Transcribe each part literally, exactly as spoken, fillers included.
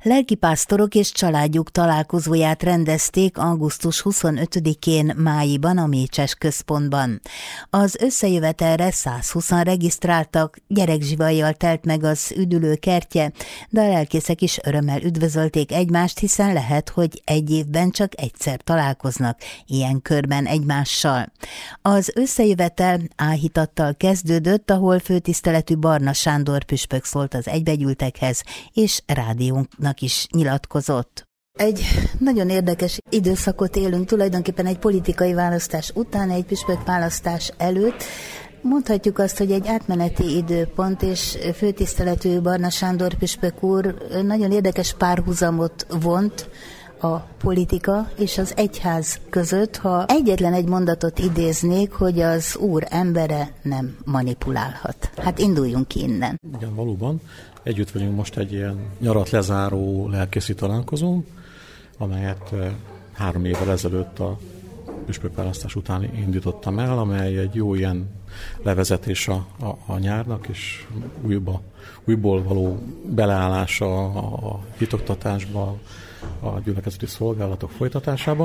Lelkipásztorok és családjuk találkozóját rendezték augusztus huszonötödikén Máiban, a Mécses központban. Az összejövetelre százhúszan regisztráltak, gyerekzsivajjal telt meg az üdülő kertje, de a lelkészek is örömmel üdvözölték egymást, hiszen lehet, hogy egy évben csak egyszer találkoznak ilyen körben egymással. Az összejövetel áhítattal kezdődött, ahol főtiszteletű Barna Sándor püspök szólt az egybegyűltekhez, és rádiónknak is nyilatkozott. Egy nagyon érdekes időszakot élünk, tulajdonképpen egy politikai választás után, egy püspök választás előtt. Mondhatjuk azt, hogy egy átmeneti időpont, és főtiszteletű Barna Sándor püspök úr nagyon érdekes párhuzamot vont a politika és az egyház között, ha egyetlen egy mondatot idéznék, hogy az Úr embere nem manipulálhat. Hát induljunk ki innen. Igen, valóban. Együtt vagyunk most egy ilyen nyarat lezáró lelkészi találkozón, amelyet három évvel ezelőtt a püspökválasztás után indítottam el, amely egy jó ilyen levezetés a, a, a nyárnak, és újba, újból való beleállása a, a hitoktatásba, a gyülekezeti szolgálatok folytatásába,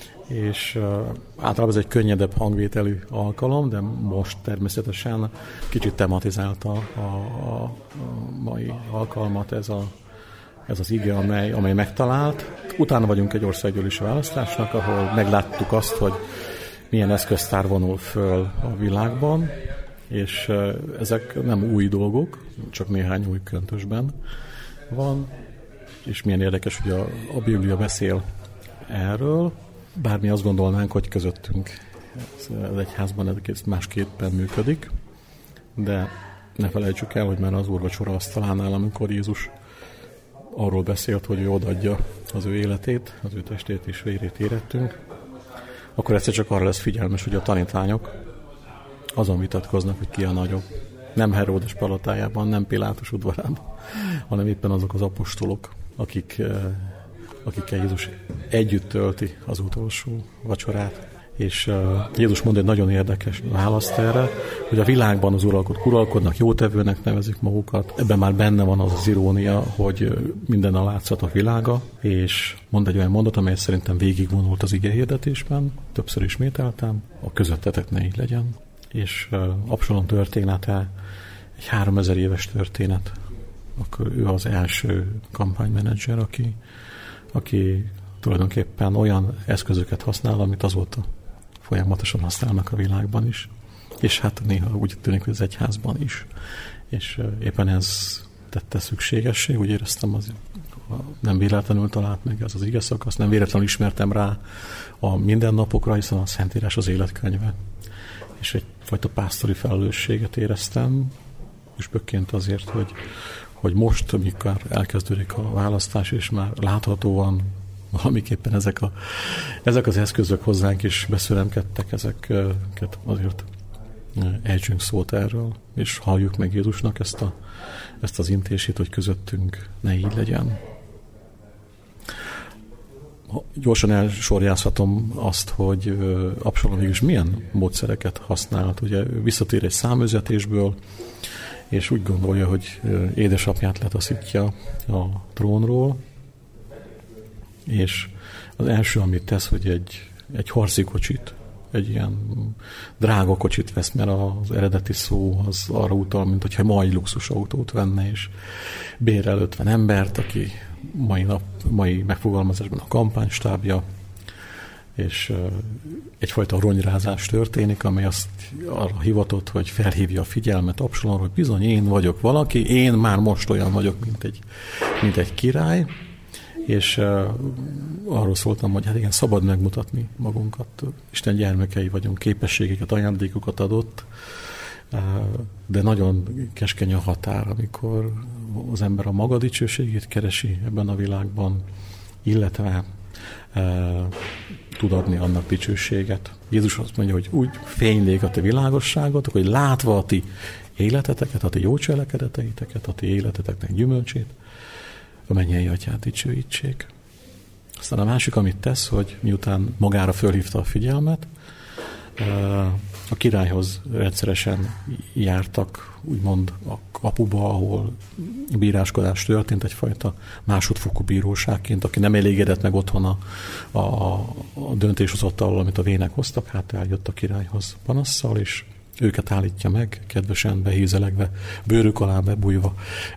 és uh, általában ez egy könnyedebb hangvételű alkalom, de most természetesen kicsit tematizálta a, a, a mai alkalmat ez, a, ez az ige, amely, amely megtalált. Utána vagyunk egy országgyűlési választásnak, ahol megláttuk azt, hogy milyen eszköztár vonul föl a világban, és uh, ezek nem új dolgok, csak néhány új köntösben van, és milyen érdekes, hogy a, a Biblia beszél erről, bár mi azt gondolnánk, hogy közöttünk az egyházban ez egész másképpen működik, de ne felejtsük el, hogy már az úrvacsora asztalánál, amikor Jézus arról beszélt, hogy ő odaadja az ő életét, az ő testét és vérét érettünk, akkor egyszer csak arra lesz figyelmes, hogy a tanítványok azon vitatkoznak, hogy ki a nagyobb. Nem Heródes palotájában, nem Pilátus udvarában, hanem éppen azok az apostolok, akik, akikkel Jézus együtt tölti az utolsó vacsorát. És Jézus mond egy nagyon érdekes választ erre, hogy a világban az uralkodók uralkodnak, jótevőnek nevezik magukat. Ebben már benne van az az irónia, hogy minden a látszatok világa, és mond egy olyan mondat, amely szerintem végigvonult az igehirdetésben, többször ismételtem, a közöttetek ne így legyen. És Absalom története egy háromezer éves történet. Akkor ő az első kampánymenedzser, aki, aki tulajdonképpen olyan eszközöket használ, amit azóta folyamatosan használnak a világban is. És hát néha úgy tűnik, hogy az egyházban is. És éppen ez tette szükségessé, úgy éreztem, az, nem véletlenül talált meg ez az ige szakasz, nem véletlenül ismertem rá a mindennapokra, hiszen a Szentírás az életkönyve. És egyfajta pásztori felelősséget éreztem, püspökként azért, hogy, hogy most, amikor elkezdődik a választás, és már láthatóan valamiképpen ezek, a, ezek az eszközök hozzánk is beszüremkedtek, ezeket azért ejtsünk szót erről, és halljuk meg Jézusnak ezt, a, ezt az intését, hogy közöttünk ne így legyen. Gyorsan elsorjázhatom azt, hogy Absalom is milyen módszereket használt. Ugye visszatér egy számüzetésből, és úgy gondolja, hogy édesapját letaszítja a trónról, és az első, amit tesz, hogy egy, egy harci kocsit, egy ilyen drága kocsit vesz, mert az eredeti szó az arra utal, mint hogyha mai luxusautót venne, és bérel ötven embert, aki mai, nap, mai megfogalmazásban a kampánystábja, és uh, egyfajta ronyrázás történik, amely azt arra hivatott, hogy felhívja a figyelmet Absalomra, hogy bizony én vagyok valaki, én már most olyan vagyok, mint egy, mint egy király, és uh, arról szóltam, hogy hát igen, szabad megmutatni magunkat, Isten gyermekei vagyunk, képességeket, ajándékokat adott, uh, de nagyon keskeny a határ, amikor az ember a maga dicsőségét keresi ebben a világban, illetve uh, tud adni annak dicsőséget. Jézus azt mondja, hogy úgy fénylik a ti világosságotok, hogy látva a ti életeteket, a ti jó cselekedeteiteket, a ti életeteknek gyümölcsét, a mennyei atyát dicsőítsék. Aztán a másik, amit tesz, hogy miután magára fölhívta a figyelmet, A királyhoz rendszeresen jártak, úgymond a kapuba, ahol bíráskodás történt, egyfajta másodfokú bíróságként, aki nem elégedett meg otthon a, a, a döntéshozattal, amit a vének hoztak, hát eljött a királyhoz panasszal, és őket állítja meg, kedvesen behízelegve, bőrük alá bebújva,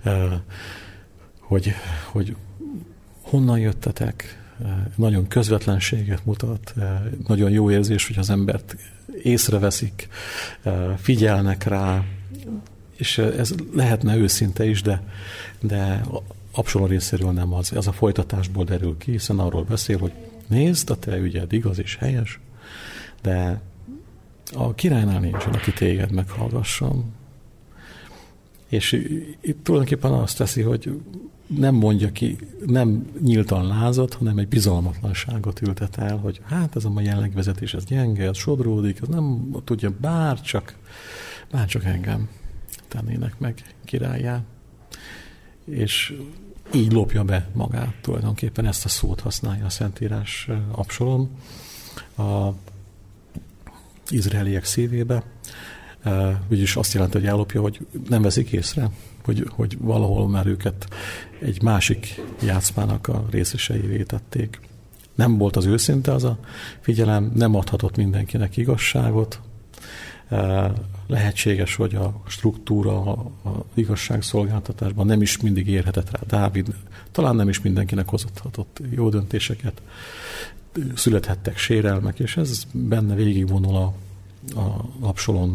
hogy, hogy honnan jöttetek, nagyon közvetlenséget mutat, nagyon jó érzés, hogy az embert észreveszik, figyelnek rá, és ez lehetne őszinte is, de, de Absalom részéről nem az. Ez a folytatásból derül ki, hiszen arról beszél, hogy nézd, a te ügyed igaz és helyes, de a királynál nincsen, aki téged meghallgasson. És itt tulajdonképpen azt teszi, hogy nem mondja ki, nem nyíltan lázad, hanem egy bizalmatlanságot ültet el, hogy hát ez a mai jelenlegvezetés, ez gyenge, ez sodródik, ez nem tudja, bár csak, bár csak engem tennének meg királlyá. És így lopja be magát, tulajdonképpen ezt a szót használja a Szentírás Absalom a izraeliek szívébe. Úgyis azt jelenti, hogy ellopja, hogy nem veszik észre, hogy, hogy valahol már őket egy másik játszmának a részeseivé tették. Nem volt az őszinte az a figyelem, nem adhatott mindenkinek igazságot. Lehetséges, hogy a struktúra, a igazságszolgáltatásban nem is mindig érhetett rá Dávid, talán nem is mindenkinek hozhatott jó döntéseket, születhettek sérelmek, és ez benne végigvonul a, a Absalom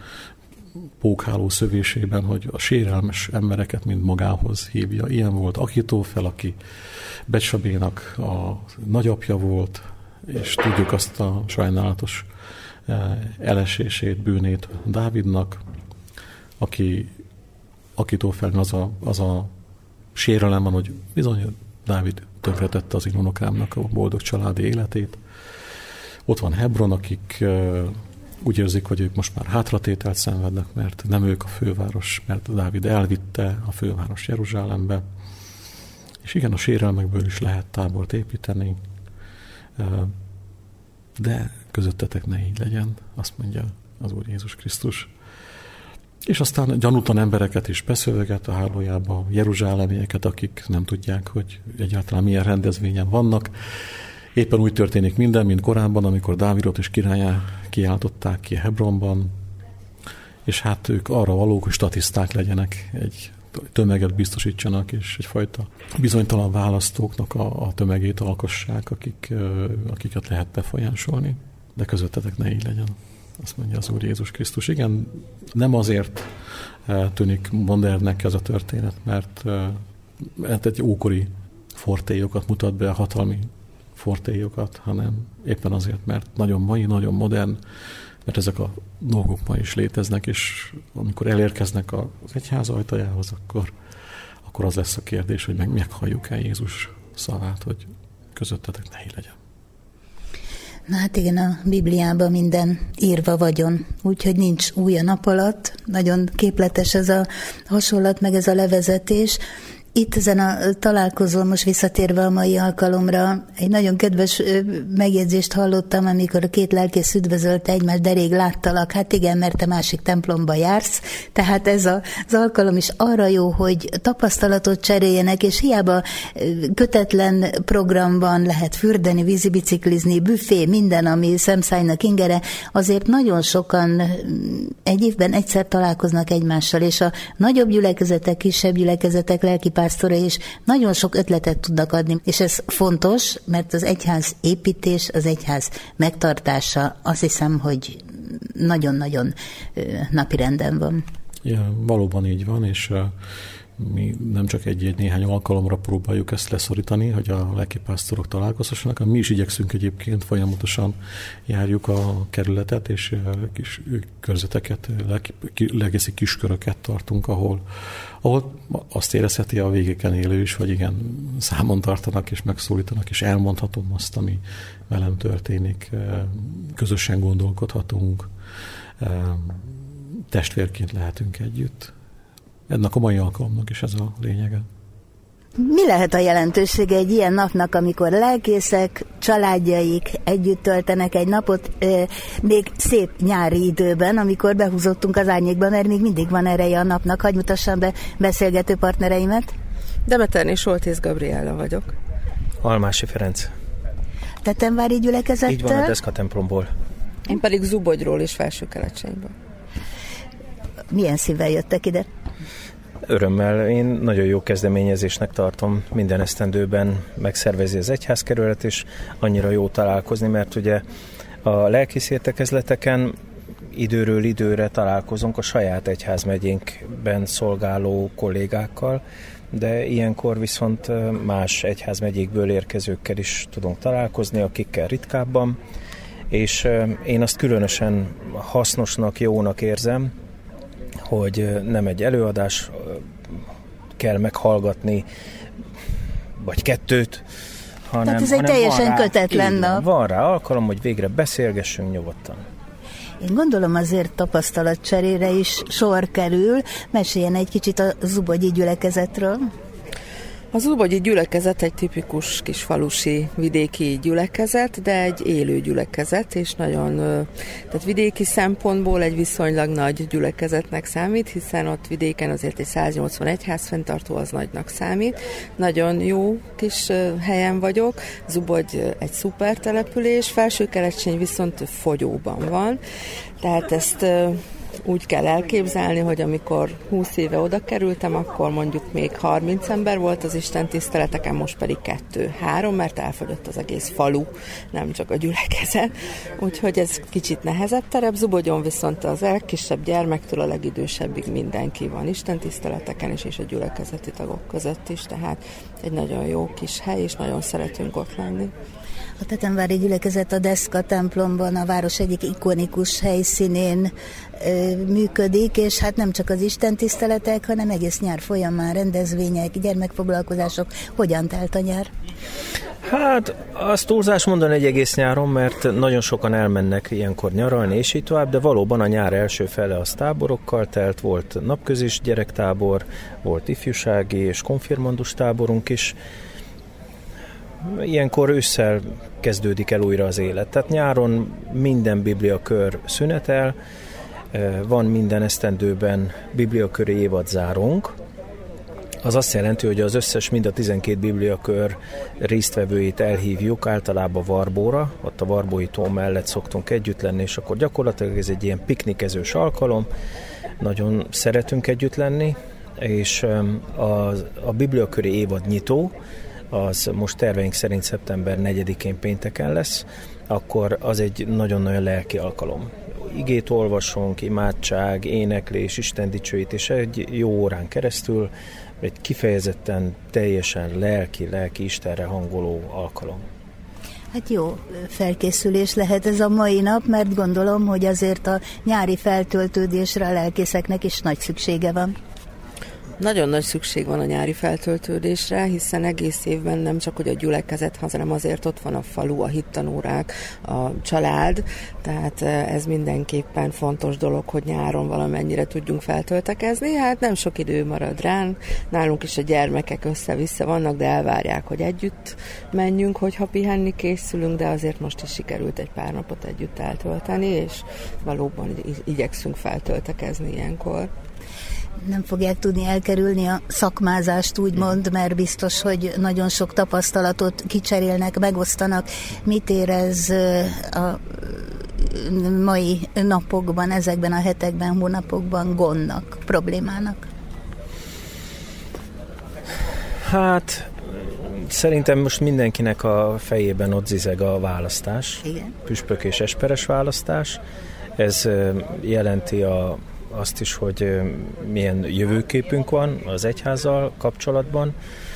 pókháló szövésében, hogy a sérelmes embereket mind magához hívja. Ilyen volt Ahitófel, aki Betsabénak a nagyapja volt, és tudjuk azt a sajnálatos elesését, bűnét Dávidnak, aki Ahitófeln az a, az a sérelem van, hogy bizony Dávid tönkretette az én unokámnak a boldog családi életét. Ott van Hebron, akik úgy érzik, hogy ők most már hátratételt szenvednek, mert nem ők a főváros, mert Dávid elvitte a főváros Jeruzsálembe. És igen, a sérelmekből is lehet tábort építeni, de közöttetek ne így legyen, azt mondja az Úr Jézus Krisztus. És aztán gyanútlan embereket is beszöveget a hálójába, jeruzsálemieket, akik nem tudják, hogy egyáltalán milyen rendezvényen vannak. Éppen úgy történik minden, mint korábban, amikor Dávidot és királyá kiáltották ki Hebronban, és hát ők arra valók, hogy statiszták legyenek, egy tömeget biztosítsanak, és egyfajta bizonytalan választóknak a, a tömegét alkossák, akik, akiket lehet befolyásolni. De közöttetek ne így legyen, azt mondja az Úr Jézus Krisztus. Igen, nem azért tűnik modernnek ez a történet, mert, mert egy ókori fortélyokat mutat be, a hatalmi fortélyokat, hanem éppen azért, mert nagyon mai, nagyon modern, mert ezek a dolgok ma is léteznek, és amikor elérkeznek az egyház ajtajához, akkor, akkor az lesz a kérdés, hogy meg, meghalljuk-e Jézus szavát, hogy közöttetek ne így legyen. Na hát igen, a Bibliában minden írva vagyon, úgyhogy nincs új a nap alatt. Nagyon képletes ez a hasonlat, meg ez a levezetés. Itt ezen a találkozón, most visszatérve a mai alkalomra, egy nagyon kedves megjegyzést hallottam, amikor a két lelkész üdvözölte egymást, de rég láttalak. Hát igen, mert te másik templomba jársz, tehát ez a, az alkalom is arra jó, hogy tapasztalatot cseréljenek, és hiába kötetlen programban lehet fürdeni, vízibiciklizni, büfé, minden, ami szemszájnak ingere, azért nagyon sokan egy évben egyszer találkoznak egymással, és a nagyobb gyülekezetek, kisebb gyülekezetek lelki pásztora is nagyon sok ötletet tudnak adni, és ez fontos, mert az egyház építés, az egyház megtartása, azt hiszem, hogy nagyon-nagyon napirenden van. Ja, valóban így van, és mi nem csak egy-egy néhány alkalomra próbáljuk ezt leszorítani, hogy a lelkipásztorok találkozhassanak, mi is igyekszünk egyébként, folyamatosan járjuk a kerületet, és kis körzeteket, legeszi kisköröket tartunk, ahol, ahol azt érezheti a végeken élő is, hogy igen, számon tartanak és megszólítanak, és elmondhatom azt, ami velem történik, közösen gondolkodhatunk, testvérként lehetünk együtt. Ennek a mai alkalomnak is ez a lényege. Mi lehet a jelentősége egy ilyen napnak, amikor lelkészek, családjaik együtt töltenek egy napot, euh, még szép nyári időben, amikor behúzottunk az árnyékba, mert még mindig van ereje a napnak. Hadd mutassam be beszélgető partnereimet. Demeterné Soltész Gabriella vagyok. Almási Ferenc. Tetemvári gyülekezettől. Így van, a Deszka templomból. Én pedig Zubogyról és Felső-Keletségyből. Milyen szívvel jöttek ide? Örömmel. Én nagyon jó kezdeményezésnek tartom, minden esztendőben megszervezi az egyházkerület, és annyira jó találkozni, mert ugye a lelkész értekezleteken időről időre találkozunk a saját egyházmegyénkben szolgáló kollégákkal, de ilyenkor viszont más egyházmegyékből érkezőkkel is tudunk találkozni, akikkel ritkábban, és én azt különösen hasznosnak, jónak érzem, hogy nem egy előadás kell meghallgatni, vagy kettőt, hanem, Tehát ez egy hanem teljesen van rá, kötetlen nap. Van rá alkalom, hogy végre beszélgessünk nyugodtan. Én gondolom azért tapasztalatcserére is sor kerül. Meséljen egy kicsit a zubogyi gyülekezetről. A zubogyi gyülekezet egy tipikus kis falusi vidéki gyülekezet, de egy élő gyülekezet, és nagyon, tehát vidéki szempontból egy viszonylag nagy gyülekezetnek számít, hiszen ott vidéken azért egy száznyolcvan egyházfenntartó az nagynak számít. Nagyon jó kis helyen vagyok, Zubogy egy szuper település, Felső-Keletsény viszont fogyóban van, tehát ezt úgy kell elképzelni, hogy amikor húsz éve oda kerültem, akkor mondjuk még harminc ember volt az Isten tiszteleteken, most pedig kettő, három, mert elfogyott az egész falu, nem csak a gyülekezet. Úgyhogy ez kicsit nehezebb terep. Zubogyon viszont az legkisebb gyermektől a legidősebbig mindenki van Isten tiszteleteken is, és a gyülekezeti tagok között is, tehát egy nagyon jó kis hely, és nagyon szeretünk ott lenni. A Tetemvári gyülekezet a Deszka templomban, a város egyik ikonikus helyszínén ö, működik, és hát nem csak az istentiszteletek, hanem egész nyár folyamán rendezvények, gyermekfoglalkozások. Hogyan telt a nyár? Hát azt túlzás mondani egy egész nyáron, mert nagyon sokan elmennek ilyenkor nyaralni, és így tovább, de valóban a nyár első fele az táborokkal telt, volt napközis gyerektábor, volt ifjúsági és konfirmandus táborunk is. Ilyenkor ősszel kezdődik el újra az élet. Tehát nyáron minden bibliakör szünetel, van minden esztendőben bibliaköri évadzárunk. Az azt jelenti, hogy az összes, mind a tizenkét bibliakör résztvevőit elhívjuk általában Varbóra, ott a Varbói tó mellett szoktunk együtt lenni, és akkor gyakorlatilag ez egy ilyen piknikezős alkalom, nagyon szeretünk együtt lenni, és a, a bibliaköri évad nyitó, az most terveink szerint szeptember negyedikén pénteken lesz, akkor az egy nagyon-nagyon lelki alkalom. Igét olvasunk, imádság, éneklés, Isten dicsőítés egy jó órán keresztül, egy kifejezetten teljesen lelki, lelki Istenre hangoló alkalom. Hát jó felkészülés lehet ez a mai nap, mert gondolom, hogy azért a nyári feltöltődésre a lelkészeknek is nagy szüksége van. Nagyon nagy szükség van a nyári feltöltődésre, hiszen egész évben nem csak hogy a gyülekezet, hanem azért ott van a falu, a hittanórák, a család, tehát ez mindenképpen fontos dolog, hogy nyáron valamennyire tudjunk feltöltekezni. Hát nem sok idő marad ránk, nálunk is a gyermekek össze-vissza vannak, de elvárják, hogy együtt menjünk, hogyha pihenni készülünk, de azért most is sikerült egy pár napot együtt eltölteni, és valóban igyekszünk feltöltekezni ilyenkor. Nem fogják tudni elkerülni a szakmázást, úgymond, mert biztos, hogy nagyon sok tapasztalatot kicserélnek, megosztanak. Mit érez a mai napokban, ezekben a hetekben, hónapokban gondnak, problémának? Hát szerintem most mindenkinek a fejében ott zizeg a választás. Igen. Püspök és esperes választás. Ez jelenti a azt is, hogy milyen jövőképünk van az egyházzal kapcsolatban.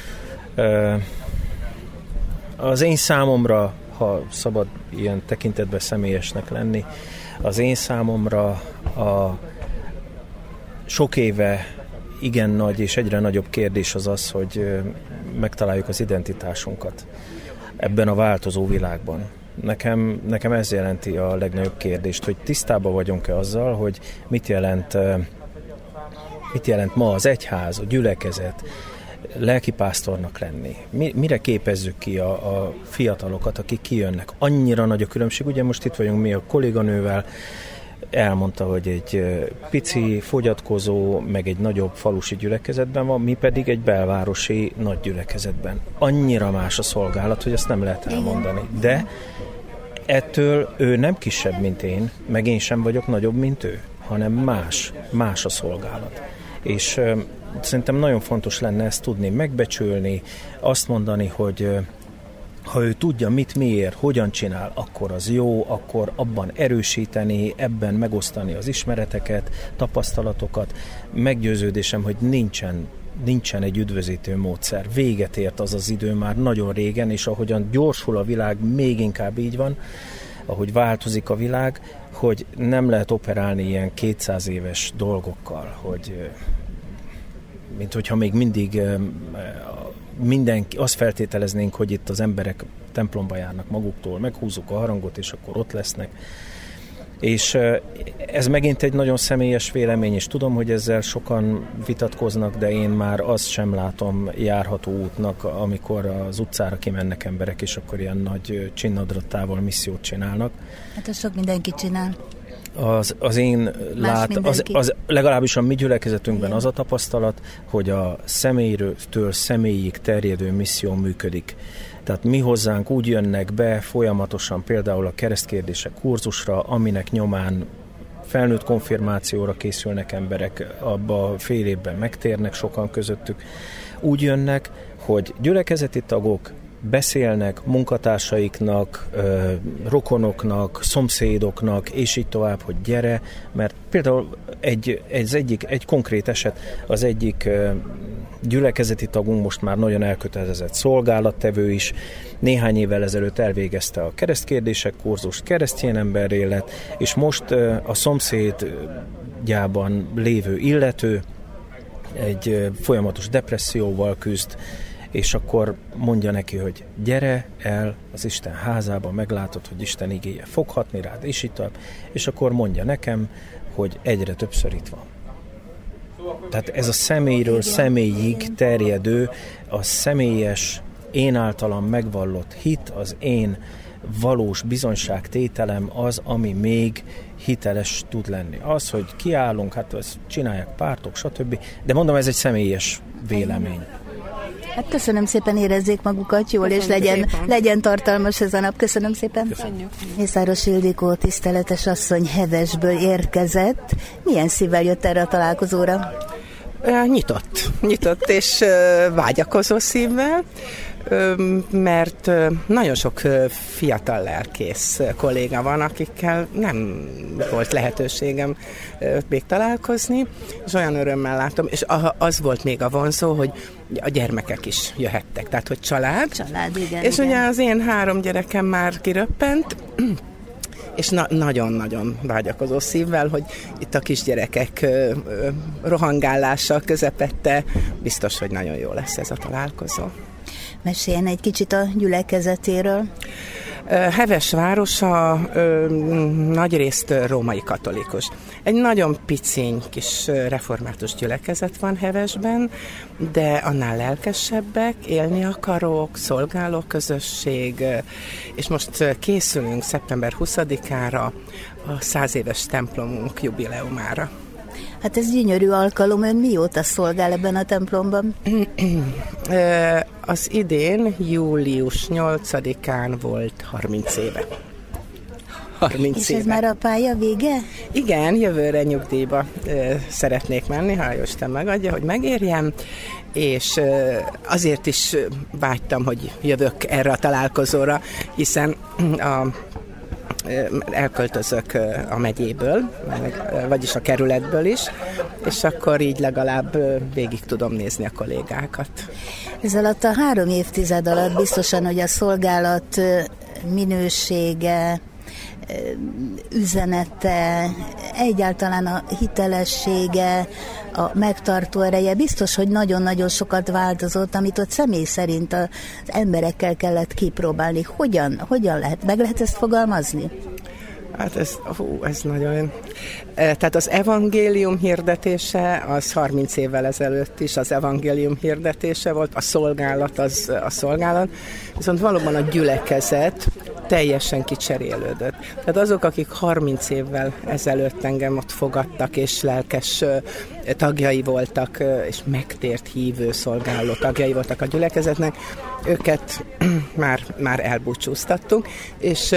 Az én számomra, ha szabad ilyen tekintetben személyesnek lenni, az én számomra a sok éve igen nagy és egyre nagyobb kérdés az az, hogy megtaláljuk az identitásunkat ebben a változó világban. Nekem, nekem ez jelenti a legnagyobb kérdést, hogy tisztában vagyunk-e azzal, hogy mit jelent, mit jelent ma az egyház, a gyülekezet, lelkipásztornak lenni? Mi, mire képezzük ki a, a fiatalokat, akik kijönnek? Annyira nagy a különbség. Ugye most itt vagyunk mi a kolléganővel, elmondta, hogy egy pici, fogyatkozó, meg egy nagyobb falusi gyülekezetben van, mi pedig egy belvárosi nagy gyülekezetben. Annyira más a szolgálat, hogy ezt nem lehet elmondani. De ettől ő nem kisebb, mint én, meg én sem vagyok nagyobb, mint ő, hanem más, más a szolgálat. És uh, szerintem nagyon fontos lenne ezt tudni, megbecsülni, azt mondani, hogy uh, ha ő tudja, mit, miért, hogyan csinál, akkor az jó, akkor abban erősíteni, ebben megosztani az ismereteket, tapasztalatokat. Meggyőződésem, hogy nincsen, nincsen egy üdvözítő módszer. Véget ért az az idő már nagyon régen, és ahogyan gyorsul a világ, még inkább így van, ahogy változik a világ, hogy nem lehet operálni ilyen kétszáz éves dolgokkal, hogy mint hogyha még mindig mindenki, azt feltételeznénk, hogy itt az emberek templomba járnak maguktól, meghúzzuk a harangot, és akkor ott lesznek. És ez megint egy nagyon személyes vélemény, és tudom, hogy ezzel sokan vitatkoznak, de én már azt sem látom járható útnak, amikor az utcára kimennek emberek, és akkor ilyen nagy csinnadrottával missziót csinálnak. Hát ez sok mindenki csinál. Az, az én lát, az, az, legalábbis a mi gyülekezetünkben az a tapasztalat, hogy a személytől személyig terjedő misszió működik. Tehát mi hozzánk úgy jönnek be folyamatosan például a keresztkérdések kurzusra, aminek nyomán felnőtt konfirmációra készülnek emberek, abba a fél évben megtérnek sokan közöttük. Úgy jönnek, hogy gyülekezeti tagok beszélnek munkatársaiknak, rokonoknak, szomszédoknak, és így tovább, hogy gyere, mert például egy, egy, egyik, egy konkrét eset, az egyik gyülekezeti tagunk most már nagyon elkötelezett szolgálattevő is, néhány évvel ezelőtt elvégezte a keresztkérdések kurzust, keresztény emberré lett, és most a szomszédjában lévő illető egy folyamatos depresszióval küzd, és akkor mondja neki, hogy gyere el az Isten házába, meglátod, hogy Isten igéje fog hatni rád, és így tovább. És akkor mondja nekem, hogy egyre többször itt van. Tehát ez a személyről személyig terjedő, a személyes, én általam megvallott hit, az én valós bizonyságtételem az, ami még hiteles tud lenni. Az, hogy kiállunk, hát ezt csinálják pártok, stb. De mondom, ez egy személyes vélemény. Hát köszönöm szépen, érezzék magukat jól, köszönjük, és legyen, legyen tartalmas ez a nap. Köszönöm szépen. Köszönjük. Mészáros Ildikó, tiszteletes asszony Hevesből érkezett. Milyen szívvel jött erre a találkozóra? Nyitott. Nyitott és vágyakozó szívvel, mert nagyon sok fiatal lelkész kolléga van, akikkel nem volt lehetőségem még találkozni, és olyan örömmel látom, és az volt még a vonzó, hogy a gyermekek is jöhettek, tehát hogy család. Család, igen. És igen. ugye az én három gyerekem már kiröppent, és na- nagyon-nagyon vágyakozó szívvel, hogy itt a kisgyerekek ö, ö, rohangálása közepette biztos, hogy nagyon jó lesz ez a találkozó. Meséljen egy kicsit a gyülekezetéről. Heves városa ö, nagyrészt római katolikus. Egy nagyon piciny kis református gyülekezet van Hevesben, de annál lelkesebbek, élni akarók, szolgáló közösség, és most készülünk szeptember huszadikára a száz éves templomunk jubileumára. Hát ez gyönyörű alkalom, ön mióta szolgál ebben a templomban? Az idén július nyolcadikán volt harminc éve. harminc És éve. ez már a pálya vége? Igen, jövőre nyugdíjba szeretnék menni, ha Isten megadja, hogy megérjem, és azért is vágytam, hogy jövök erre a találkozóra, hiszen a elköltözök a megyéből, vagyis a kerületből is, és akkor így legalább végig tudom nézni a kollégákat. Ez alatt a három évtized alatt biztosan, hogy a szolgálat minősége, üzenete, egyáltalán a hitelessége, a megtartó ereje biztos, hogy nagyon-nagyon sokat változott, amit ott személy szerint az emberekkel kellett kipróbálni. Hogyan, hogyan lehet? Meg lehet ezt fogalmazni? Hát ez, hú, ez nagyon... Tehát az evangélium hirdetése az harminc évvel ezelőtt is az evangélium hirdetése volt, a szolgálat az a szolgálat, viszont valóban a gyülekezet teljesen kicserélődött. Tehát azok, akik harminc évvel ezelőtt engem ott fogadtak, és lelkes tagjai voltak, és megtért hívő szolgáló tagjai voltak a gyülekezetnek, őket már, már elbúcsúztattunk, és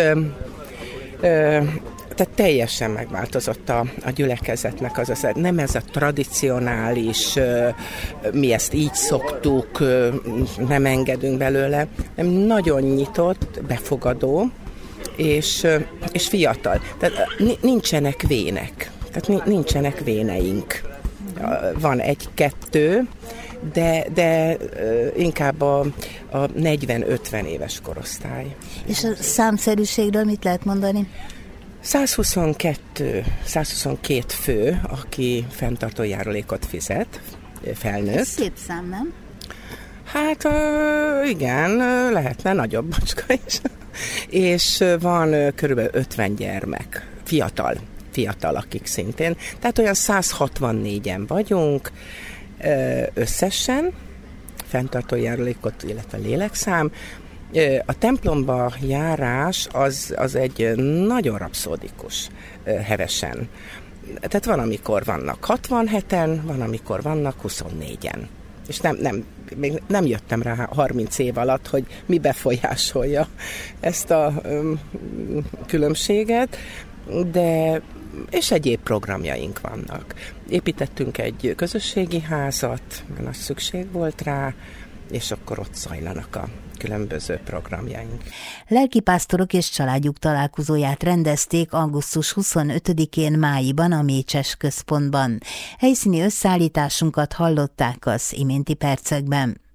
tehát teljesen megváltozott a, a gyülekezetnek az az, nem ez a tradicionális, mi ezt így szoktuk, nem engedünk belőle, nem nagyon nyitott, befogadó, és, és fiatal. Tehát nincsenek vének, tehát nincsenek véneink. Van egy-kettő, de, de inkább a, a negyven-ötven éves korosztály. És a számszerűségről mit lehet mondani? százhuszonkettő, százhuszonkettő fő, aki fenntartó járulékot fizet, felnőtt. Ez szép szám, nem? Hát igen, lehetne nagyobb bacska is. És van körülbelül ötven gyermek, fiatal, fiatal, akik szintén. Tehát olyan száz hatvannégyen vagyunk összesen, fenntartó járulékot, illetve lélekszám. A templomba járás az, az egy nagyon rapszódikus, hevesen. Tehát van, amikor vannak hatvanheten, van, amikor vannak huszonnégyen. És nem, nem, még nem jöttem rá harminc év alatt, hogy mi befolyásolja ezt a um, különbséget, de és egyéb programjaink vannak. Építettünk egy közösségi házat, mert nagy szükség volt rá, és akkor ott zajlanak a különböző programjaink. Lelkipásztorok és családjuk találkozóját rendezték augusztus huszonötödikén Májiban a Mécses központban. Helyszíni összeállításunkat hallották az iménti percekben.